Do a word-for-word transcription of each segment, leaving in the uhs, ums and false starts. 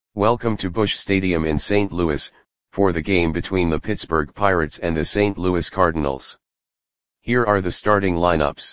Welcome to Busch Stadium in Saint Louis, for the game between the Pittsburgh Pirates and the Saint Louis Cardinals. Here are the starting lineups.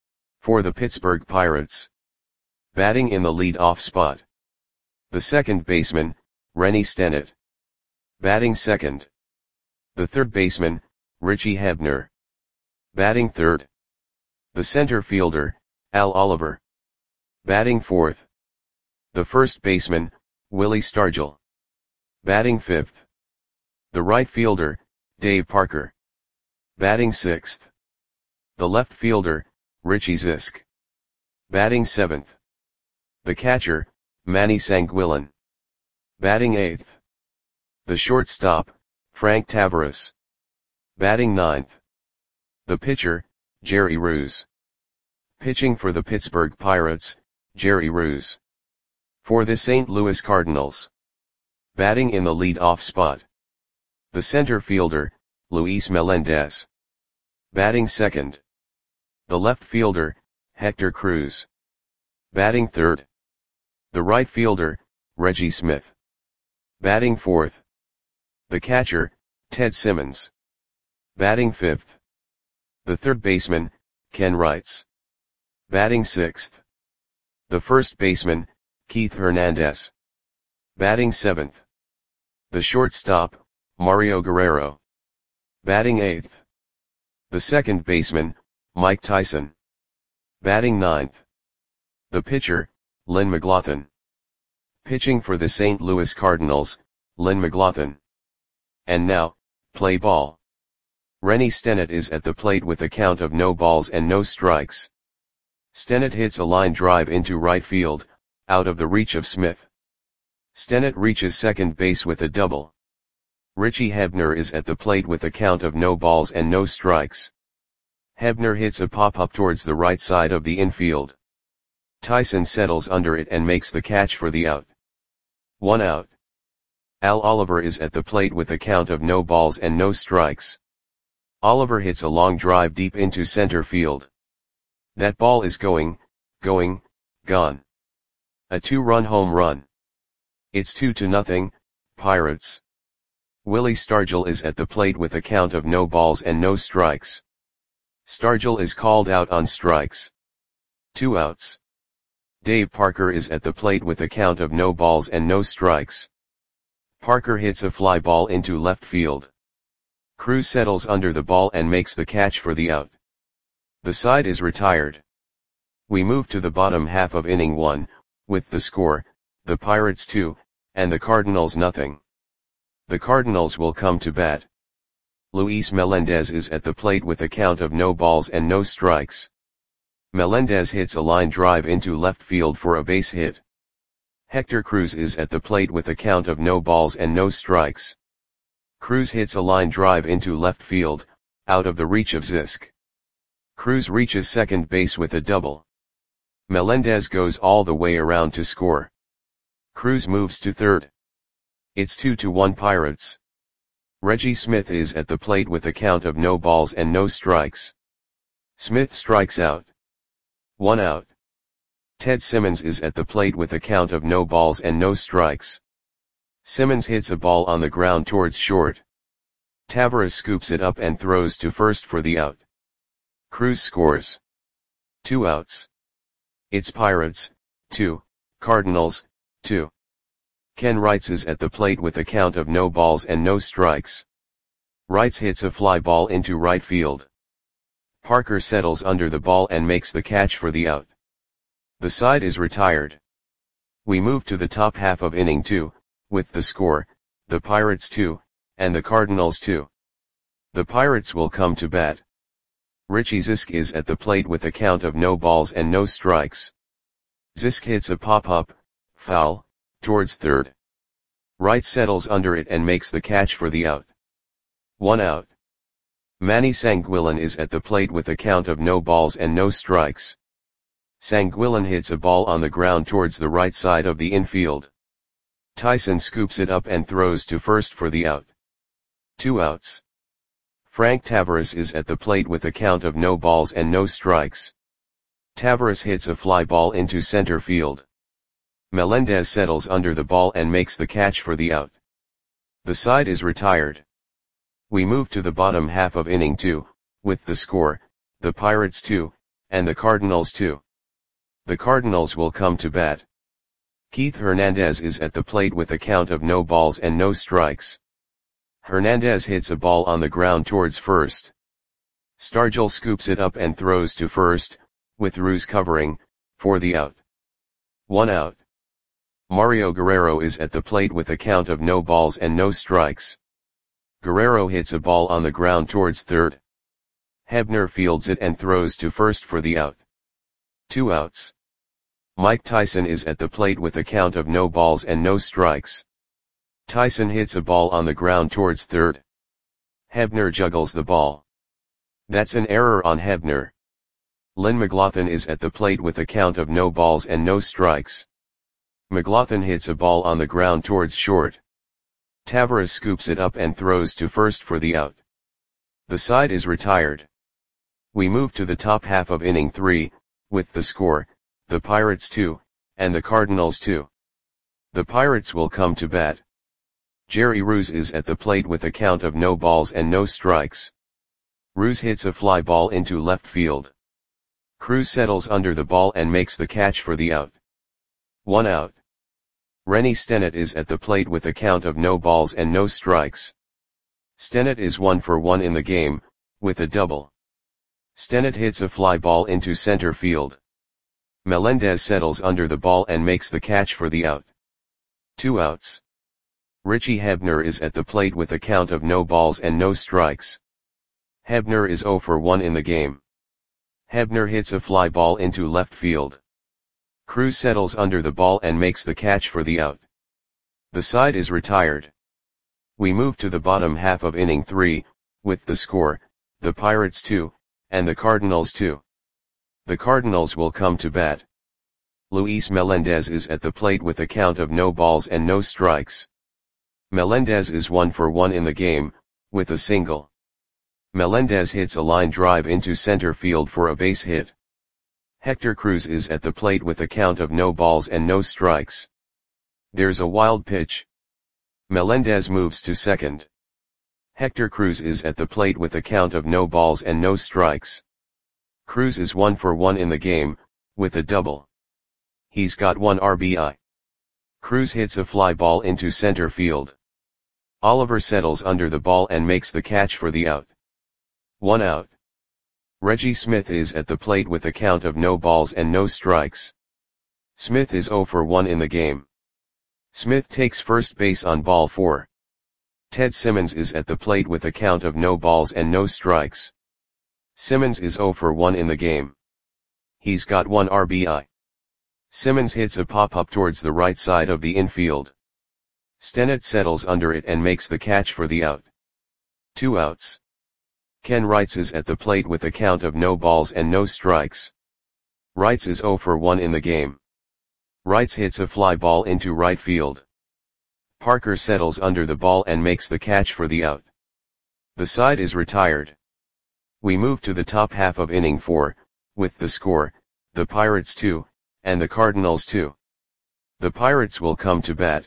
For the Pittsburgh Pirates. Batting in the lead-off spot. The second baseman, Rennie Stennett. Batting second. The third baseman, Richie Hebner. Batting third. The center fielder, Al Oliver. Batting fourth. The first baseman, Willie Stargell. Batting fifth. The right fielder, Dave Parker. Batting sixth. The left fielder, Richie Zisk. Batting seventh. The catcher, Manny Sanguillen. Batting eighth. The shortstop, Frank Taveras. Batting ninth. The pitcher, Jerry Ruse. Pitching for the Pittsburgh Pirates, Jerry Ruse. For the Saint Louis Cardinals. Batting in the lead-off spot. The center fielder, Luis Melendez. Batting second. The left fielder, Hector Cruz. Batting third. The right fielder, Reggie Smith. Batting fourth. The catcher, Ted Simmons. Batting fifth. The third baseman, Ken Wrights. Batting sixth. The first baseman, Keith Hernandez. Batting seventh. The shortstop, Mario Guerrero. Batting eighth. The second baseman, Mike Tyson. Batting ninth. The pitcher, Lynn McLaughlin. Pitching for the Saint Louis Cardinals, Lynn McLaughlin. And now, play ball. Rennie Stennett is at the plate with a count of no balls and no strikes. Stennett hits a line drive into right field, out of the reach of Smith. Stennett reaches second base with a double. Richie Hebner is at the plate with a count of no balls and no strikes. Hebner hits a pop-up towards the right side of the infield. Tyson settles under it and makes the catch for the out. One out. Al Oliver is at the plate with a count of no balls and no strikes. Oliver hits a long drive deep into center field. That ball is going, going, gone. A two-run home run. It's two to nothing, Pirates. Willie Stargell is at the plate with a count of no balls and no strikes. Stargell is called out on strikes. Two outs. Dave Parker is at the plate with a count of no balls and no strikes. Parker hits a fly ball into left field. Cruz settles under the ball and makes the catch for the out. The side is retired. We move to the bottom half of inning one, with the score, the Pirates two, and the Cardinals nothing. The Cardinals will come to bat. Luis Melendez is at the plate with a count of no balls and no strikes. Melendez hits a line drive into left field for a base hit. Hector Cruz is at the plate with a count of no balls and no strikes. Cruz hits a line drive into left field, out of the reach of Zisk. Cruz reaches second base with a double. Melendez goes all the way around to score. Cruz moves to third. It's two to one Pirates. Reggie Smith is at the plate with a count of no balls and no strikes. Smith strikes out. One out. Ted Simmons is at the plate with a count of no balls and no strikes. Simmons hits a ball on the ground towards short. Taveras scoops it up and throws to first for the out. Cruz scores. Two outs. It's Pirates, two, Cardinals, two. Ken Wrights is at the plate with a count of no balls and no strikes. Wrights hits a fly ball into right field. Parker settles under the ball and makes the catch for the out. The side is retired. We move to the top half of inning two, with the score, the Pirates two, and the Cardinals two. The Pirates will come to bat. Richie Zisk is at the plate with a count of no balls and no strikes. Zisk hits a pop-up, foul, towards third. Wright settles under it and makes the catch for the out. One out. Manny Sanguillen is at the plate with a count of no balls and no strikes. Sanguillen hits a ball on the ground towards the right side of the infield. Tyson scoops it up and throws to first for the out. Two outs. Frank Taveras is at the plate with a count of no balls and no strikes. Taveras hits a fly ball into center field. Melendez settles under the ball and makes the catch for the out. The side is retired. We move to the bottom half of inning two, with the score, the Pirates two, and the Cardinals two. The Cardinals will come to bat. Keith Hernandez is at the plate with a count of no balls and no strikes. Hernandez hits a ball on the ground towards first. Stargell scoops it up and throws to first, with Ruse covering, for the out. One out. Mario Guerrero is at the plate with a count of no balls and no strikes. Guerrero hits a ball on the ground towards third. Hebner fields it and throws to first for the out. Two outs. Mike Tyson is at the plate with a count of no balls and no strikes. Tyson hits a ball on the ground towards third. Hebner juggles the ball. That's an error on Hebner. Lynn McLaughlin is at the plate with a count of no balls and no strikes. McLaughlin hits a ball on the ground towards short. Tavares scoops it up and throws to first for the out. The side is retired. We move to the top half of inning three, with the score, the Pirates two, and the Cardinals two. The Pirates will come to bat. Jerry Ruse is at the plate with a count of no balls and no strikes. Ruse hits a fly ball into left field. Cruz settles under the ball and makes the catch for the out. One out. Rennie Stennett is at the plate with a count of no balls and no strikes. Stennett is one for one in the game, with a double. Stennett hits a fly ball into center field. Melendez settles under the ball and makes the catch for the out. Two outs. Richie Hebner is at the plate with a count of no balls and no strikes. Hebner is zero for one in the game. Hebner hits a fly ball into left field. Cruz settles under the ball and makes the catch for the out. The side is retired. We move to the bottom half of inning three, with the score, the Pirates two, and the Cardinals two. The Cardinals will come to bat. Luis Melendez is at the plate with a count of no balls and no strikes. Melendez is one for one in the game, with a single. Melendez hits a line drive into center field for a base hit. Hector Cruz is at the plate with a count of no balls and no strikes. There's a wild pitch. Melendez moves to second. Hector Cruz is at the plate with a count of no balls and no strikes. Cruz is one for one in the game, with a double. He's got one R B I. Cruz hits a fly ball into center field. Oliver settles under the ball and makes the catch for the out. One out. Reggie Smith is at the plate with a count of no balls and no strikes. Smith is zero for one in the game. Smith takes first base on ball four. Ted Simmons is at the plate with a count of no balls and no strikes. Simmons is zero for one in the game. He's got one R B I. Simmons hits a pop-up towards the right side of the infield. Stennett settles under it and makes the catch for the out. Two outs. Ken Wrights is at the plate with a count of no balls and no strikes. Wrights is zero for one in the game. Wrights hits a fly ball into right field. Parker settles under the ball and makes the catch for the out. The side is retired. We move to the top half of inning four, with the score, the Pirates two, and the Cardinals two. The Pirates will come to bat.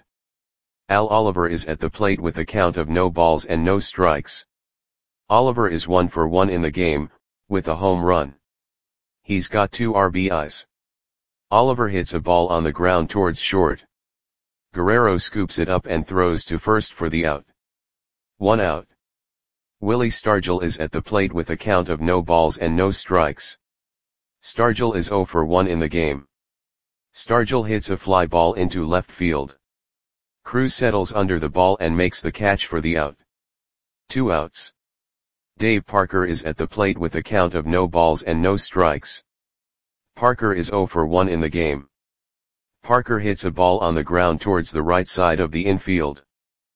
Al Oliver is at the plate with a count of no balls and no strikes. Oliver is one for one in the game, with a home run. He's got two R B Is. Oliver hits a ball on the ground towards short. Guerrero scoops it up and throws to first for the out. One out. Willie Stargell is at the plate with a count of no balls and no strikes. Stargell is zero for one in the game. Stargell hits a fly ball into left field. Cruz settles under the ball and makes the catch for the out. Two outs. Dave Parker is at the plate with a count of no balls and no strikes. Parker is zero for one in the game. Parker hits a ball on the ground towards the right side of the infield.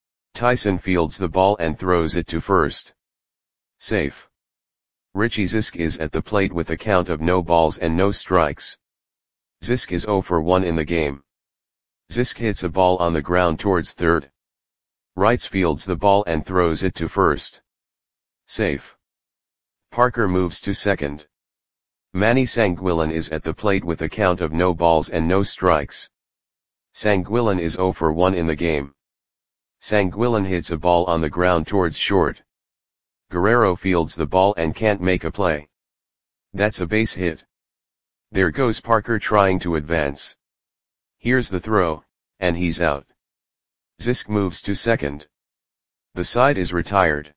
Tyson fields the ball and throws it to first. Safe. Richie Zisk is at the plate with a count of no balls and no strikes. Zisk is zero for one in the game. Zisk hits a ball on the ground towards third. Wrights fields the ball and throws it to first. Safe. Parker moves to second. Manny Sanguillen is at the plate with a count of no balls and no strikes. Sanguilin is zero for one in the game. Sanguilin hits a ball on the ground towards short. Guerrero fields the ball and can't make a play. That's a base hit. There goes Parker trying to advance. Here's the throw, and he's out. Zisk moves to second. The side is retired.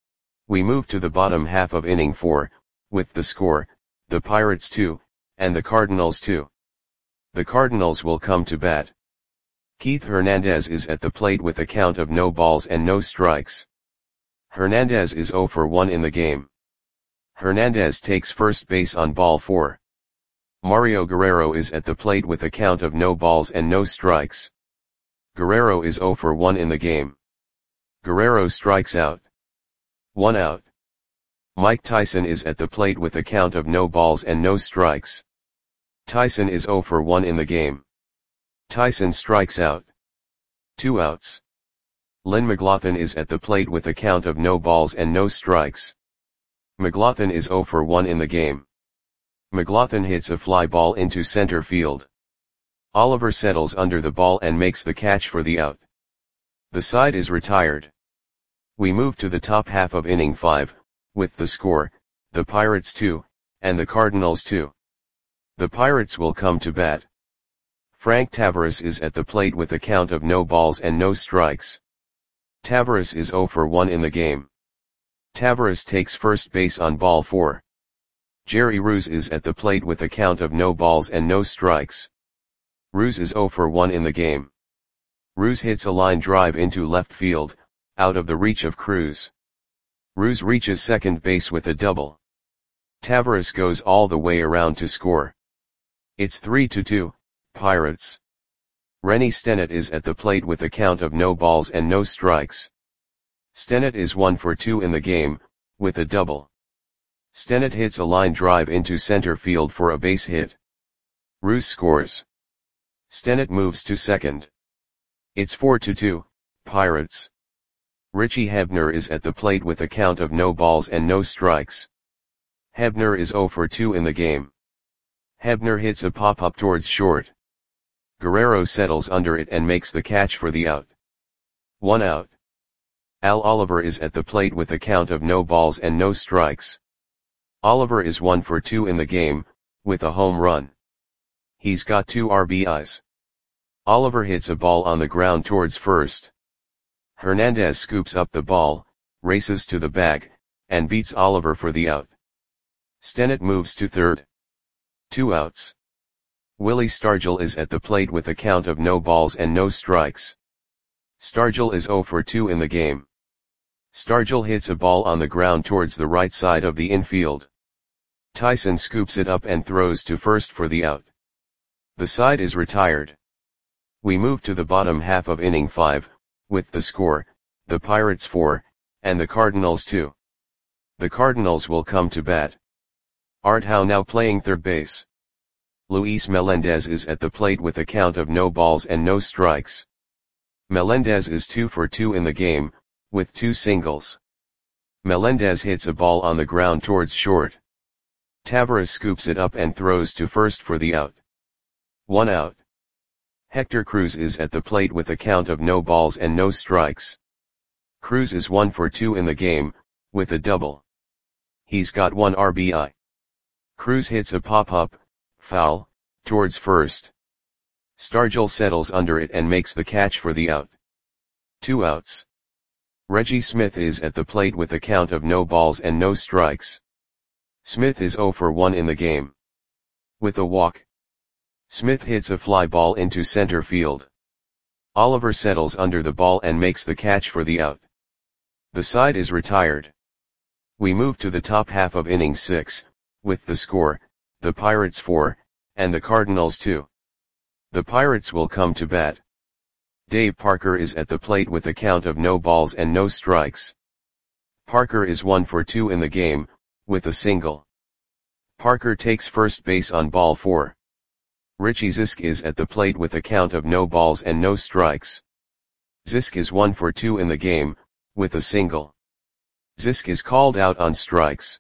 We move to the bottom half of inning four, with the score, the Pirates two, and the Cardinals two. The Cardinals will come to bat. Keith Hernandez is at the plate with a count of no balls and no strikes. Hernandez is zero for one in the game. Hernandez takes first base on ball four. Mario Guerrero is at the plate with a count of no balls and no strikes. Guerrero is zero for one in the game. Guerrero strikes out. One out. Mike Tyson is at the plate with a count of no balls and no strikes. Tyson is zero for one in the game. Tyson strikes out. Two outs. Lynn McLaughlin is at the plate with a count of no balls and no strikes. McLaughlin is zero for one in the game. McLaughlin hits a fly ball into center field. Oliver settles under the ball and makes the catch for the out. The side is retired. We move to the top half of inning five, with the score, the Pirates two, and the Cardinals two. The Pirates will come to bat. Frank Tavares is at the plate with a count of no balls and no strikes. Tavares is zero for one in the game. Tavares takes first base on ball four. Jerry Ruse is at the plate with a count of no balls and no strikes. Ruse is zero for one in the game. Ruse hits a line drive into left field, out of the reach of Cruz. Ruse reaches second base with a double. Tavares goes all the way around to score. It's three to two, Pirates. Rennie Stennett is at the plate with a count of no balls and no strikes. Stennett is one for two in the game, with a double. Stennett hits a line drive into center field for a base hit. Ruse scores. Stennett moves to second. It's four to two, Pirates. Richie Hebner is at the plate with a count of no balls and no strikes. Hebner is zero for two in the game. Hebner hits a pop-up towards short. Guerrero settles under it and makes the catch for the out. One out. Al Oliver is at the plate with a count of no balls and no strikes. Oliver is one for two in the game, with a home run. He's got two R B Is. Oliver hits a ball on the ground towards first. Hernandez scoops up the ball, races to the bag, and beats Oliver for the out. Stennett moves to third. Two outs. Willie Stargell is at the plate with a count of no balls and no strikes. Stargell is zero for two in the game. Stargell hits a ball on the ground towards the right side of the infield. Tyson scoops it up and throws to first for the out. The side is retired. We move to the bottom half of inning five, with the score, the Pirates four, and the Cardinals two. The Cardinals will come to bat. Art Howe now playing third base. Luis Melendez is at the plate with a count of no balls and no strikes. Melendez is two for two in the game, with two singles. Melendez hits a ball on the ground towards short. Tavares scoops it up and throws to first for the out. One out. Hector Cruz is at the plate with a count of no balls and no strikes. Cruz is one for two in the game, with a double. He's got one R B I. Cruz hits a pop-up, foul, towards first. Stargell settles under it and makes the catch for the out. Two outs. Reggie Smith is at the plate with a count of no balls and no strikes. Smith is zero for one in the game. With a walk. Smith hits a fly ball into center field. Oliver settles under the ball and makes the catch for the out. The side is retired. We move to the top half of inning six, with the score, the Pirates four, and the Cardinals two. The Pirates will come to bat. Dave Parker is at the plate with a count of no balls and no strikes. Parker is one for two in the game, with a single. Parker takes first base on ball four. Richie Zisk is at the plate with a count of no balls and no strikes. Zisk is one for two in the game, with a single. Zisk is called out on strikes.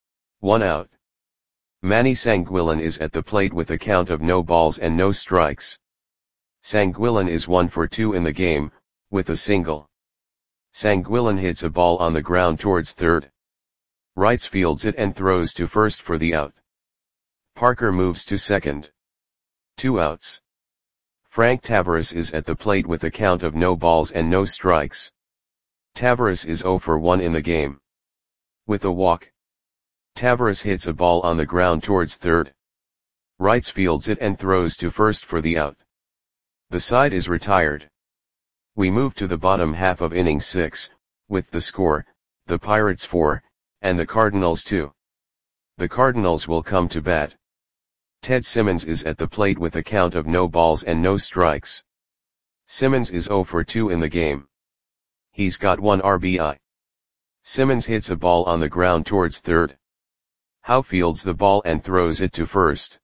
One out. Manny Sanguilin is at the plate with a count of no balls and no strikes. Sanguilin is one for two in the game, with a single. Sanguilin hits a ball on the ground towards third. Wrights fields it and throws to first for the out. Parker moves to second. Two outs. Frank Tavares is at the plate with a count of no balls and no strikes. Tavares is zero for one in the game. With a walk. Tavares hits a ball on the ground towards third. Wrights fields it and throws to first for the out. The side is retired. We move to the bottom half of inning six, with the score, the Pirates four, and the Cardinals two. The Cardinals will come to bat. Ted Simmons is at the plate with a count of no balls and no strikes. Simmons is zero for two in the game. He's got one R B I. Simmons hits a ball on the ground towards third. Howe fields the ball and throws it to first.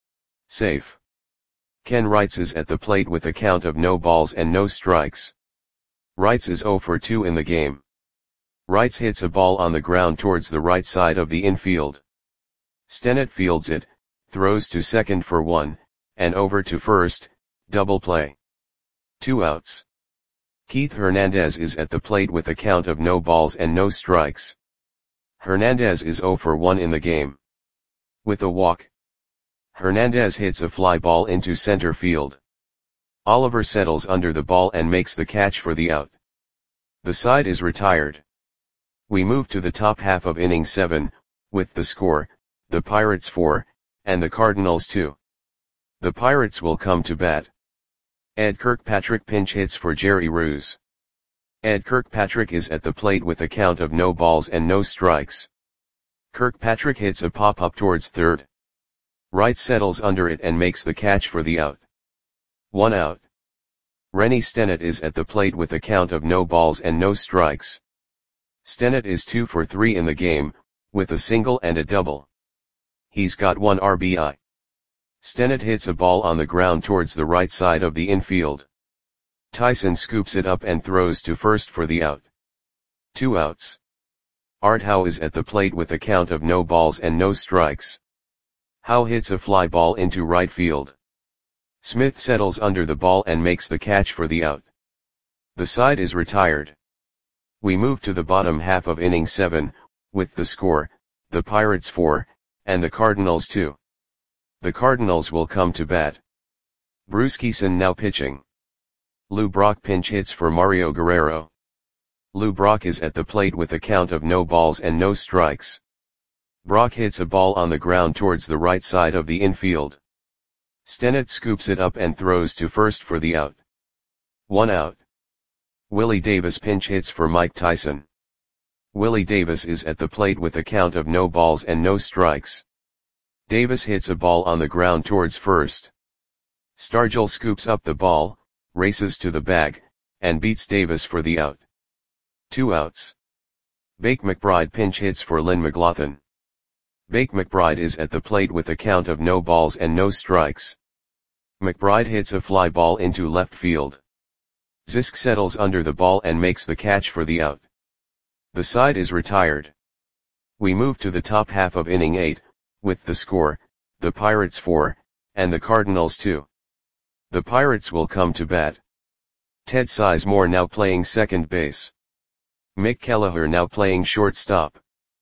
Safe. Ken Wrights is at the plate with a count of no balls and no strikes. Wrights is zero for two in the game. Wrights hits a ball on the ground towards the right side of the infield. Stennett fields it, throws to second for one, and over to first, double play. Two outs. Keith Hernandez is at the plate with a count of no balls and no strikes. Hernandez is zero for one in the game. With a walk. Hernandez hits a fly ball into center field. Oliver settles under the ball and makes the catch for the out. The side is retired. We move to the top half of inning seven, with the score, the Pirates four, and the Cardinals two. The Pirates will come to bat. Ed Kirkpatrick pinch hits for Jerry Roos. Ed Kirkpatrick is at the plate with a count of no balls and no strikes. Kirkpatrick hits a pop-up towards third. Wright settles under it and makes the catch for the out. One out. Rennie Stennett is at the plate with a count of no balls and no strikes. Stennett is two for three in the game, with a single and a double. He's got one R B I. Stennett hits a ball on the ground towards the right side of the infield. Tyson scoops it up and throws to first for the out. Two outs. Art Howe is at the plate with a count of no balls and no strikes. Howe hits a fly ball into right field. Smith settles under the ball and makes the catch for the out. The side is retired. We move to the bottom half of inning seven, with the score, the Pirates four, and the Cardinals two. The Cardinals will come to bat. Bruce Kison now pitching. Lou Brock pinch hits for Mario Guerrero. Lou Brock is at the plate with a count of no balls and no strikes. Brock hits a ball on the ground towards the right side of the infield. Stennett scoops it up and throws to first for the out. One out. Willie Davis pinch hits for Mike Tyson. Willie Davis is at the plate with a count of no balls and no strikes. Davis hits a ball on the ground towards first. Stargell scoops up the ball, races to the bag, and beats Davis for the out. Two outs. Bake McBride pinch hits for Lynn McLaughlin. Bake McBride is at the plate with a count of no balls and no strikes. McBride hits a fly ball into left field. Zisk settles under the ball and makes the catch for the out. The side is retired. We move to the top half of inning eight, with the score, the Pirates four, and the Cardinals two. The Pirates will come to bat. Ted Sizemore now playing second base. Mick Kelleher now playing shortstop.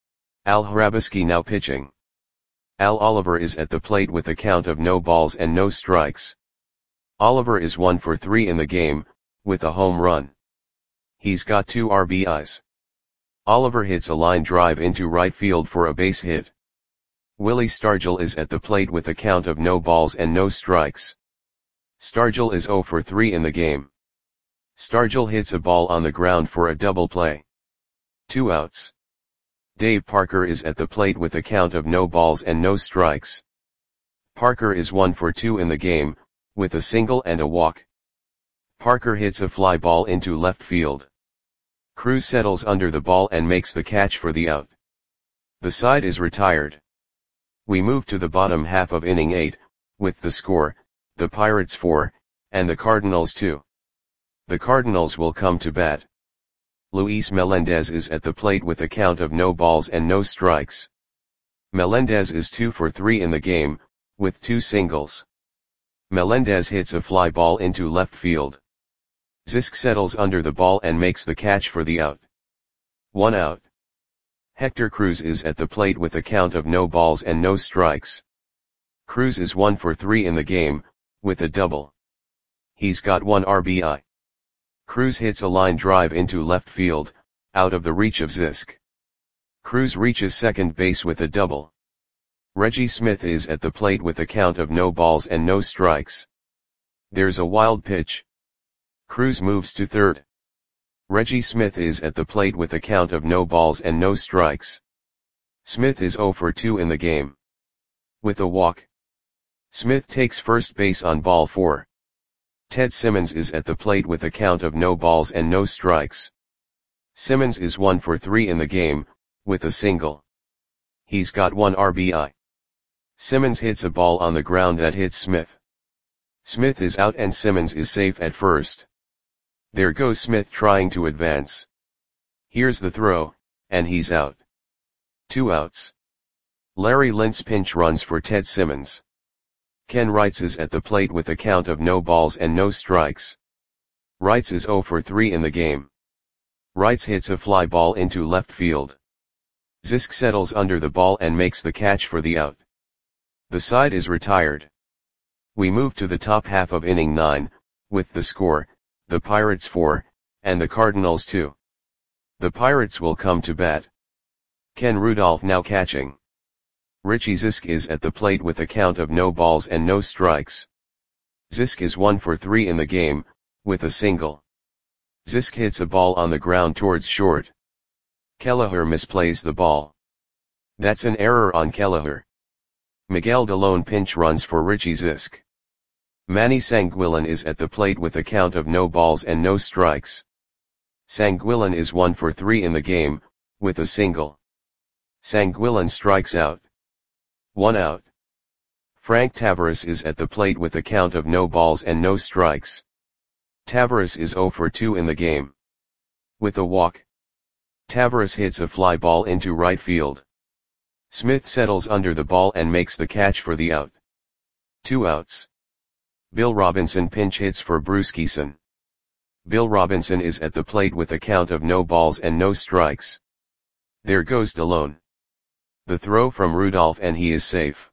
Al Hrabosky now pitching. Al Oliver is at the plate with a count of no balls and no strikes. Oliver is one for three in the game, with a home run. He's got two R B Is. Oliver hits a line drive into right field for a base hit. Willie Stargell is at the plate with a count of no balls and no strikes. Stargell is zero for three in the game. Stargell hits a ball on the ground for a double play. Two outs. Dave Parker is at the plate with a count of no balls and no strikes. Parker is one for two in the game, with a single and a walk. Parker hits a fly ball into left field. Cruz settles under the ball and makes the catch for the out. The side is retired. We move to the bottom half of inning eight, with the score, the Pirates four, and the Cardinals two. The Cardinals will come to bat. Luis Melendez is at the plate with a count of no balls and no strikes. Melendez is two for three in the game, with two singles. Melendez hits a fly ball into left field. Zisk settles under the ball and makes the catch for the out. One out. Hector Cruz is at the plate with a count of no balls and no strikes. Cruz is one for three in the game, with a double. He's got one R B I. Cruz hits a line drive into left field, out of the reach of Zisk. Cruz reaches second base with a double. Reggie Smith is at the plate with a count of no balls and no strikes. There's a wild pitch. Cruz moves to third. Reggie Smith is at the plate with a count of no balls and no strikes. Smith is zero for two in the game. With a walk. Smith takes first base on ball four. Ted Simmons is at the plate with a count of no balls and no strikes. Simmons is one for three in the game, with a single. He's got one R B I. Simmons hits a ball on the ground that hits Smith. Smith is out and Simmons is safe at first. There goes Smith trying to advance. Here's the throw, and he's out. Two outs. Larry Lintz pinch runs for Ted Simmons. Ken Wrights is at the plate with a count of no balls and no strikes. Wrights is zero for three in the game. Wrights hits a fly ball into left field. Zisk settles under the ball and makes the catch for the out. The side is retired. We move to the top half of inning nine, with the score, the Pirates four, and the Cardinals two. The Pirates will come to bat. Ken Rudolph now catching. Richie Zisk is at the plate with a count of no balls and no strikes. Zisk is one for three in the game, with a single. Zisk hits a ball on the ground towards short. Kelleher misplays the ball. That's an error on Kelleher. Miguel Delone pinch runs for Richie Zisk. Manny Sanguillen is at the plate with a count of no balls and no strikes. Sanguillen is one for three in the game, with a single. Sanguillen strikes out. One out. Frank Tavares is at the plate with a count of no balls and no strikes. Tavares is zero for two in the game. With a walk. Tavares hits a fly ball into right field. Smith settles under the ball and makes the catch for the out. Two outs. Bill Robinson pinch hits for Bruce Kison. Bill Robinson is at the plate with a count of no balls and no strikes. There goes Delone. The throw from Rudolph and he is safe.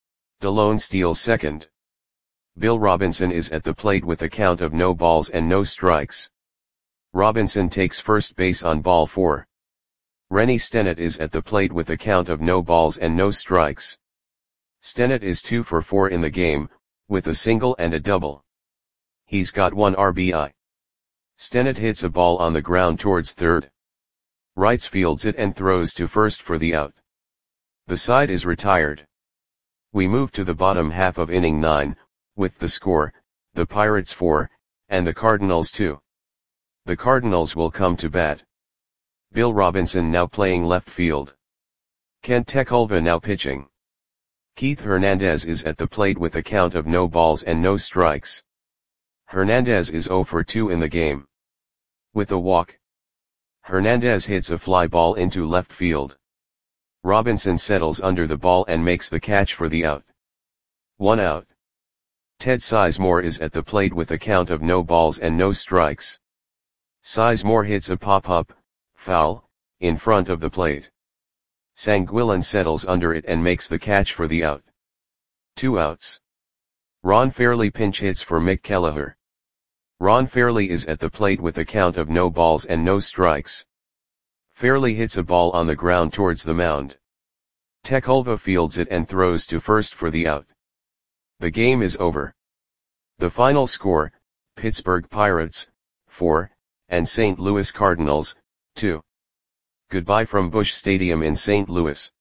Delone steals second. Bill Robinson is at the plate with a count of no balls and no strikes. Robinson takes first base on ball four. Rennie Stennett is at the plate with a count of no balls and no strikes. Stennett is two for four in the game, with a single and a double. He's got one R B I. Stennett hits a ball on the ground towards third. Wrights fields it and throws to first for the out. The side is retired. We move to the bottom half of inning nine, with the score, the Pirates four, and the Cardinals two. The Cardinals will come to bat. Bill Robinson now playing left field. Kent Tekulve now pitching. Keith Hernandez is at the plate with a count of no balls and no strikes. Hernandez is zero for two in the game. With a walk. Hernandez hits a fly ball into left field. Robinson settles under the ball and makes the catch for the out. One out. Ted Sizemore is at the plate with a count of no balls and no strikes. Sizemore hits a pop-up, foul, in front of the plate. Sanguillen settles under it and makes the catch for the out. Two outs. Ron Fairly pinch hits for Mick Kelleher. Ron Fairly is at the plate with a count of no balls and no strikes. Fairly hits a ball on the ground towards the mound. Tekulve fields it and throws to first for the out. The game is over. The final score, Pittsburgh Pirates, four, and Saint Louis Cardinals, two. Goodbye from Busch Stadium in Saint Louis.